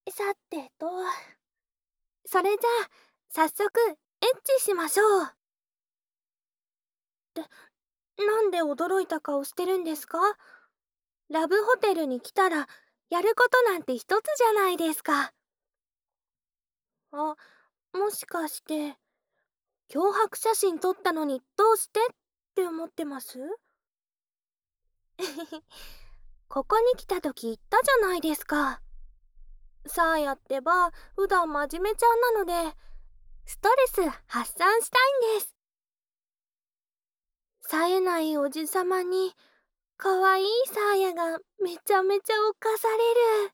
さてと、それじゃあ早速エッチしましょう。ってなんで驚いた顔してるんですか？ラブホテルに来たらやることなんて一つじゃないですか。あ、もしかして脅迫写真撮ったのにどうしてって思ってます？ここに来た時言ったじゃないですか。サーヤってば普段真面目ちゃんなのでストレス発散したいんです。冴えないおじさまにかわいいサーヤがめちゃめちゃ犯される。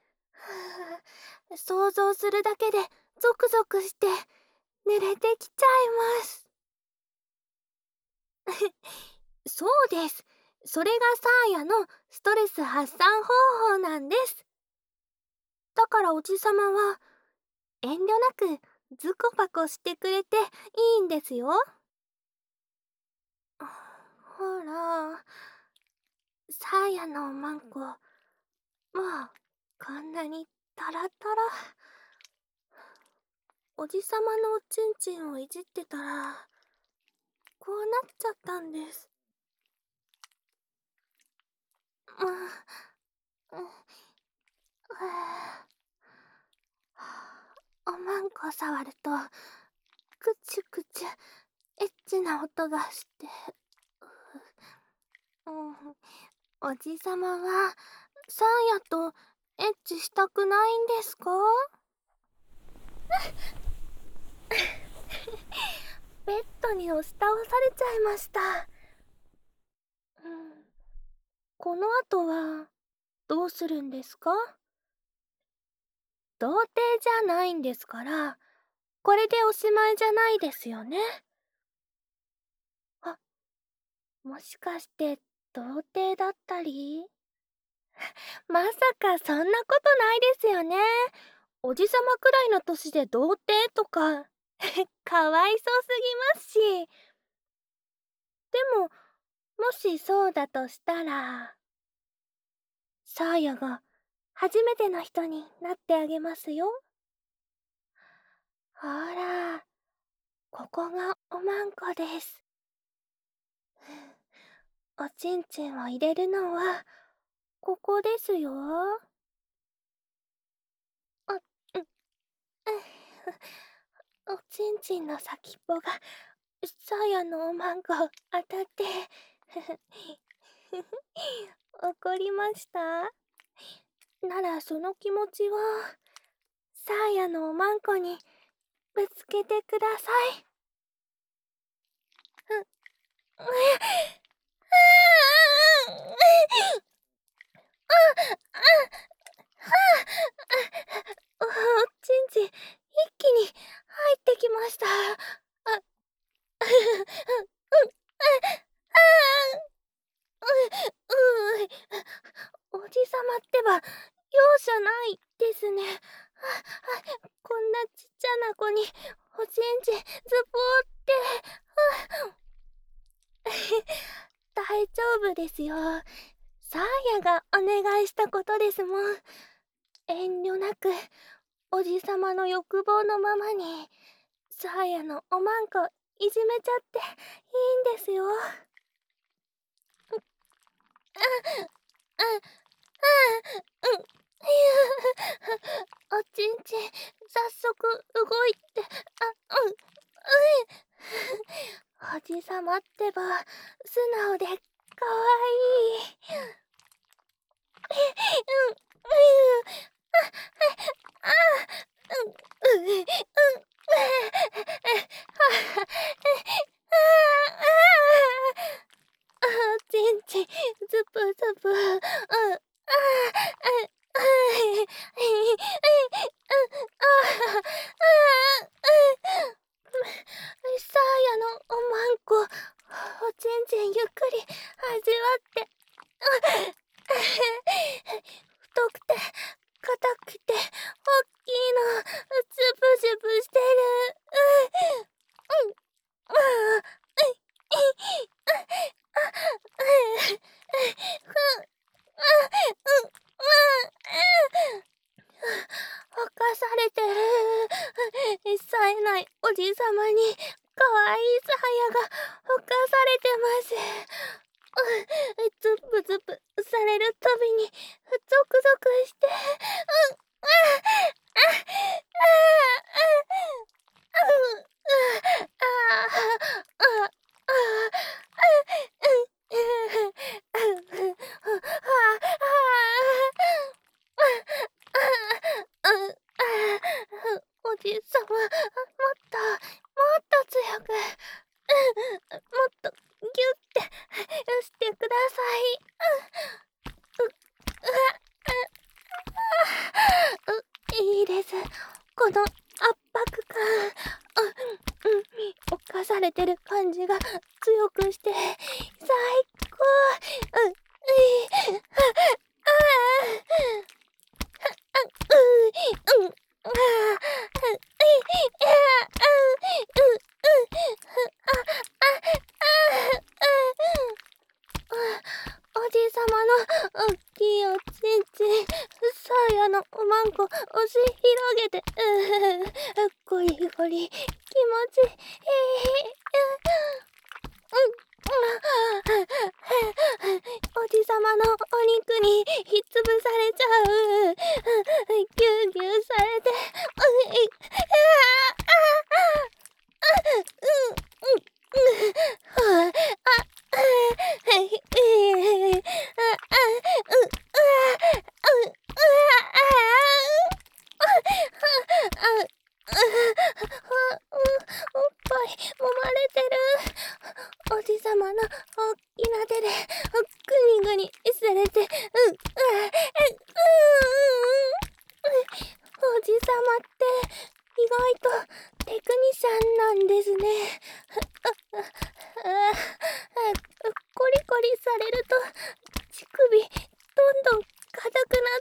想像するだけでゾクゾクして濡れてきちゃいます。そうです。それがサーヤのストレス発散方法なんです。だからおじさまは遠慮なくズコパコしてくれていいんですよ。ほら、サーヤのおまんこ、もうこんなにタラタラ。おじさまのおちんちんをいじってたらこうなっちゃったんです。うん、おまんこ触るとクチュクチュエッチな音がして、おじさまはサーヤとエッチしたくないんですか？ベッドに押し倒されちゃいました。この後はどうするんですか？童貞じゃないんですから、これでおしまいじゃないですよね。あ、もしかして童貞だったり？まさかそんなことないですよね。おじさまくらいの年で童貞とかかわいそうすぎますし。でも、もしそうだとしたら、サーヤが初めての人になってあげますよ。ほら、ここがおまんこです。おちんちんを入れるのはここですよ。あ、うん、おちんちんの先っぽがサーヤのおまんこ当たって怒りました？ならその気持ちをサーヤのおまんこにぶつけてください。おちんちん一気に入ってきました。おじさまってば容赦ないですね。こんなちっちゃな子におちんちんズボーって。大丈夫ですよ。サーヤがお願いしたことですもん。遠慮なくおじさまの欲望のままにサーヤのおまんこいじめちゃっていいんですよ。おちんちん早速動いて、おじさまってば素直でかわいい。ちんちんズプズプ、サーヤのおまんこ、おちんちんゆっくり味わって。太くて硬くておっきいのズブズブしてる。 冴えないおじさまにかわいいサーヤがふかされてます。ズプズプされるたびにゾクゾクして、おじさま、もっと強く、もっとギュッてしてください。いいです。この圧迫感。犯されてる感じが強くして最高。おじさまのおっきいおちんちん、サーヤのおまんこ押し広げて、ゴリゴリ気持ちいい。おじさまのお肉にひっつぶされちゃう。ぎゅうぎゅうされて、おっぱい揉まれてる。おじさまのおっきな手でグニグニされて、おじさまって意外とテクニシャンなんですね。コリコリされると乳首どんどん硬くなって、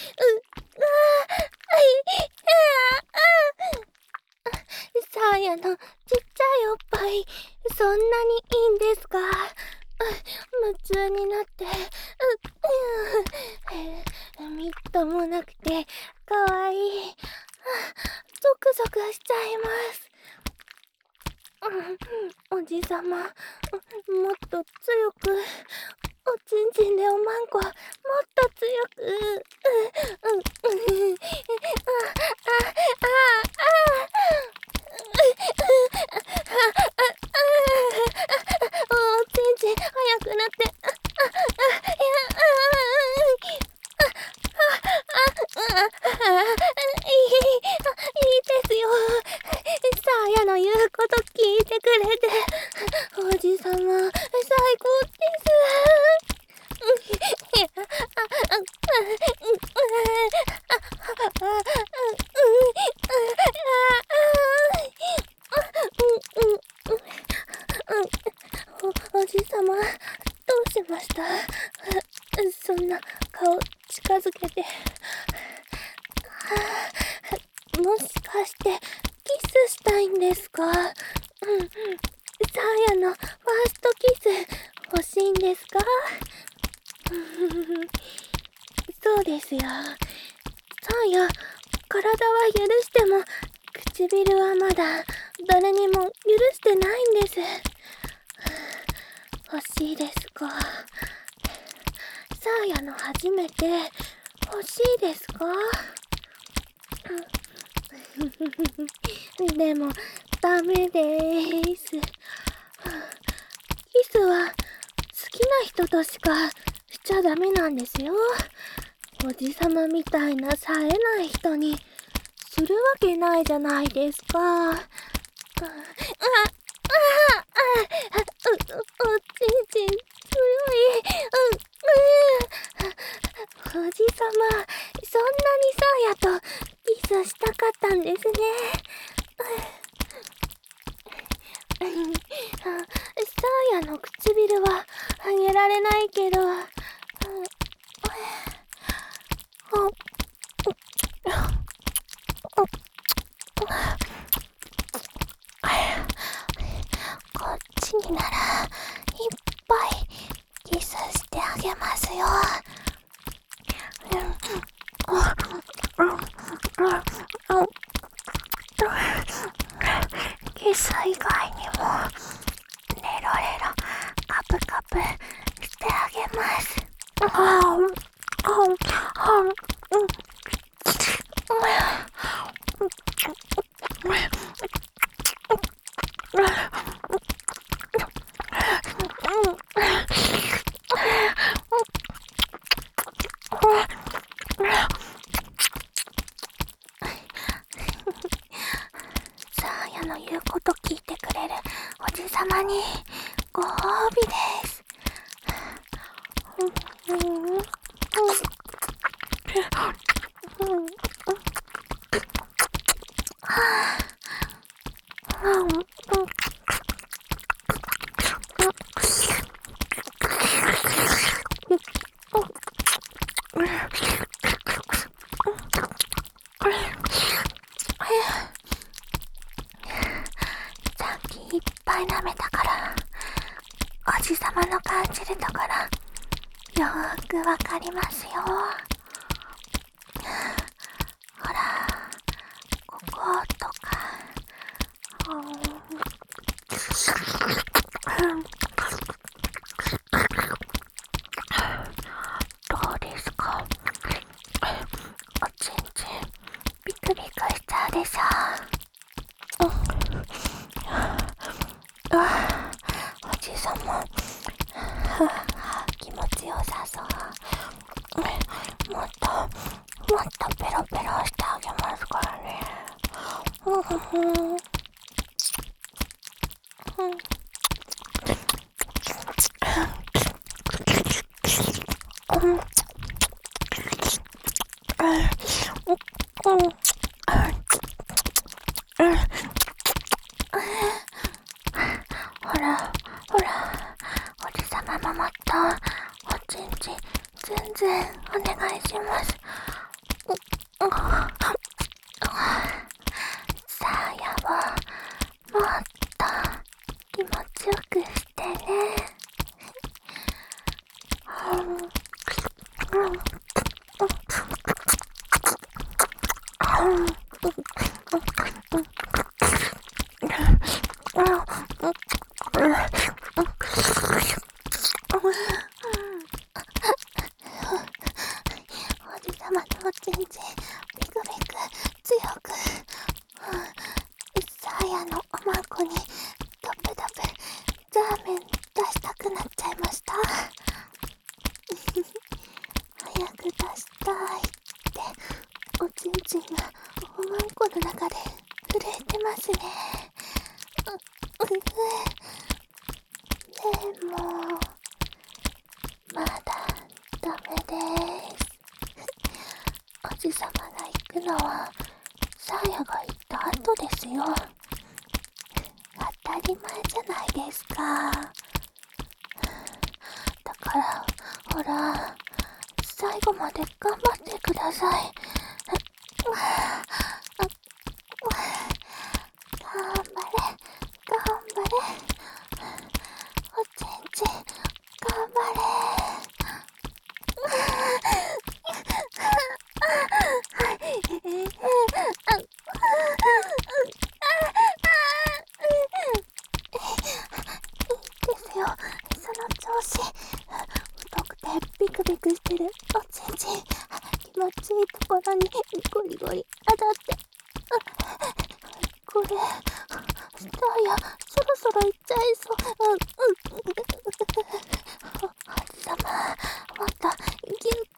サーヤのちっちゃいおっぱいそんなにいいんですか？夢中になって、みっともなくてかわいい。ゾクゾクしちゃいます。おじさま、もっと強く、おちんちんでおまんこ、もっと強く、おちんちん速くなって、いいですよ。サーヤの言うこと聞いてくれて、おじさま、最高です。おじさま、どうしました？そんな顔近づけて。もしかしてキスしたいんですか？サーヤのファーストキス欲しいんですか？そうですよ。サーヤ、体は許しても唇はまだ誰にも許してないんです。欲しいですか？サーヤの初めて欲しいですか？でもダメです。キスは好きな人としかしちゃダメなんですよ。おじさまみたいな冴えない人にするわけないじゃないですか。おちんちん強い。おじさま、そんなにサーヤとキスしたかったんですね。サーヤの唇はあげられないけど、こっちにならいっぱいキスしてあげますよ。 様にご褒美です。さっきいっぱい舐めたから、おじさまの感じるところよーくわかりますよ。ほら、こことか。どうですか？おちんちんビクビクしちゃうでしょ。おじさま気持ちよさそう。もっとペロペロしてあげますからね。ほらほら、おじさまももっとおちんちん全然お願いします。さあやをもっと気持ちよくしてね。おじさまのおちんちんビクビク強く、さあやのおまんこにドブドブザーメン出したくなっちゃいました。早く出したいっておちんちんがおまんこの中で震えてますね。でもまだダメです。おじさまが行くのはさあやが行った後ですよ。当たり前じゃないですか。だからほら、最後まで頑張ってください。頑張れ頑張れ、おちんちん頑張れ。ですよ、その調子。太くてビクビクしてるおちんちん、気持ちいいところにゴリゴリ当たって、これスターやそろそろいっちゃいそう。おじさまもっとギュッ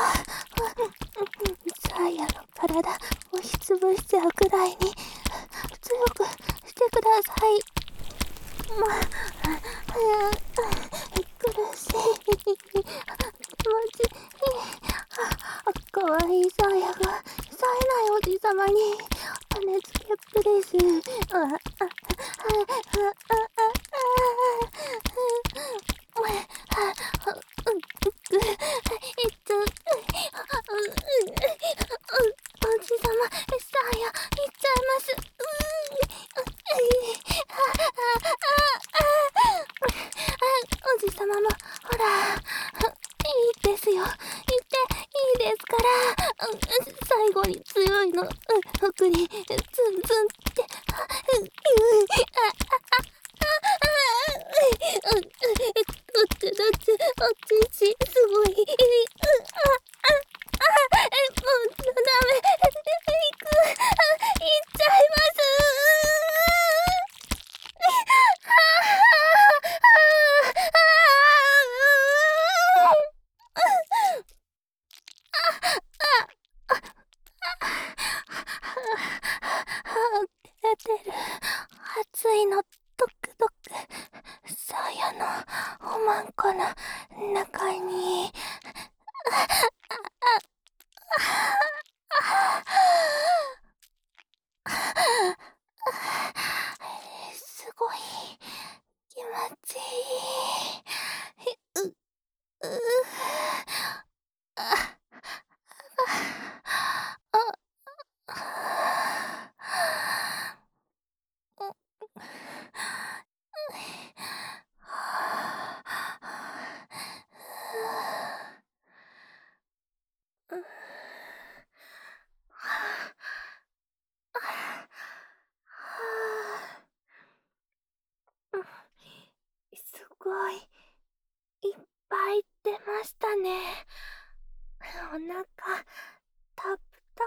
とサーヤの体押しつぶしちゃうくらいに強くしてください。苦しい、気持ちいい。かわいいサーヤが冴えないおじさまに羽つけプレス。おじさま、さあや、行っちゃいます。おじさまも、ほら、いいですよ。行っていいですから。最後に強いの、服に、ツンツンって、だって、あっちすごい、もうダメ、行っちゃいます。出てる、熱いのドクドク。 ごい、いっぱい出ましたね。お腹、タプタ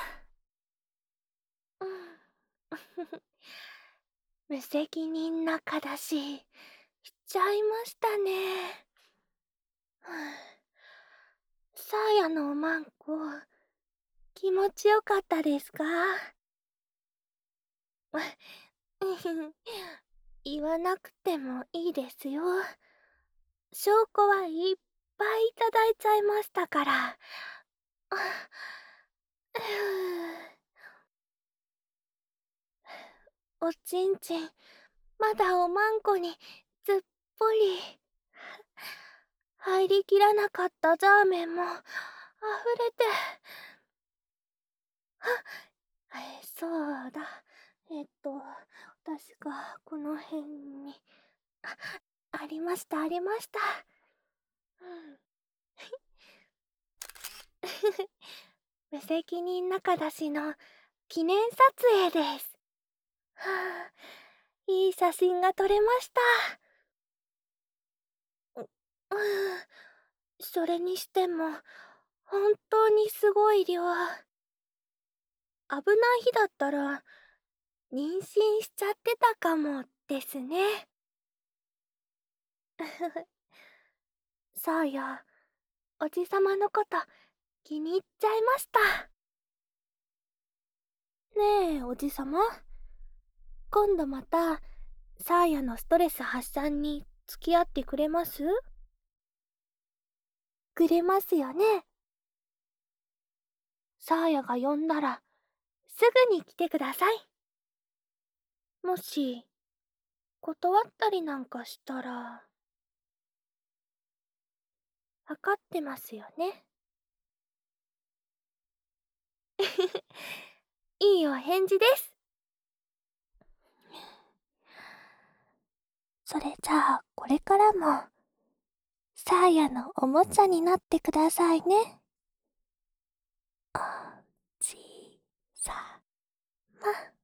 プ。うん。無責任なかだし、しちゃいましたね。はあ、サーヤのおまんこ、気持ちよかったですか？言わなくてもいいですよ。証拠はいっぱいいただいちゃいましたから。おちんちん、まだおまんこにずっぽり。入りきらなかったザーメンも溢れて。そうだ。確かこの辺に。ありました、ありました。うん。無責任仲出しの記念撮影です。はあ、いい写真が撮れました。うん、それにしても、本当にすごい量。危ない日だったら、妊娠しちゃってたかもですね。そうよ、おじさまのこと気に入っちゃいました。ねえ、おじさま。今度また、サーヤのストレス発散に付き合ってくれます？くれますよね？サーヤが呼んだら、すぐに来てください。もし、断ったりなんかしたら、わかってますよね？いいお返事です。それじゃあ、これからも、サーヤのおもちゃになってくださいね。おじさま。